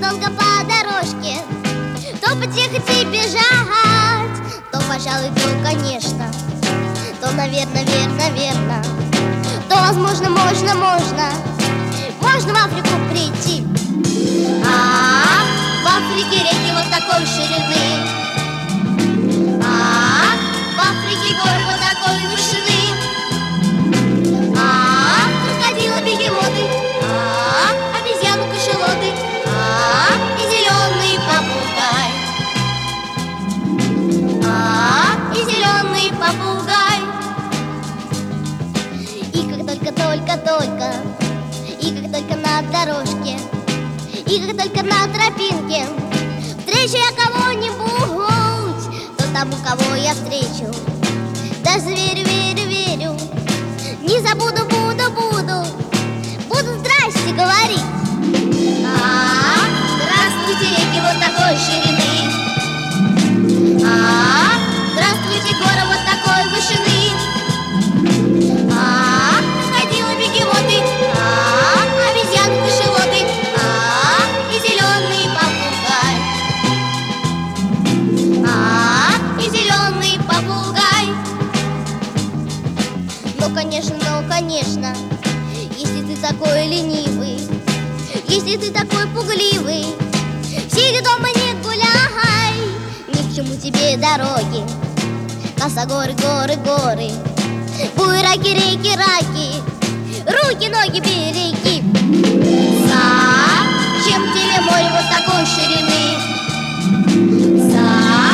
долго по дорожке, то потихо тебе бежать, то, пожалуй, то, конечно, то, наверное, верно, то, возможно, можно в Африку прийти. В Африке реки вот такой ширины, в Африке горы вот такой вышины, крокодилы, бегемоты, обезьяны, кашалоты, и зеленый попугай, и зеленый попугай. И как только на дорожке, и как только на тропинке встречу я кого-нибудь, то тому, кого я встречу, даже верю, не забуду, буду здрасте говорить. Здравствуйте, реки вот такой ширины, здравствуйте, горы вот такой вышины, крокодилы, бегемоты, обезьяны, кашалоты, и зеленый попугай, и зеленый попугай. Ну, конечно, если ты такой ленивый, если ты такой пугливый, сиди дома, не гуляй, ни к чему тебе дороги, косогоры, горы, буераки, реки, руки, ноги береги. Зачем тебе море вот такой ширины?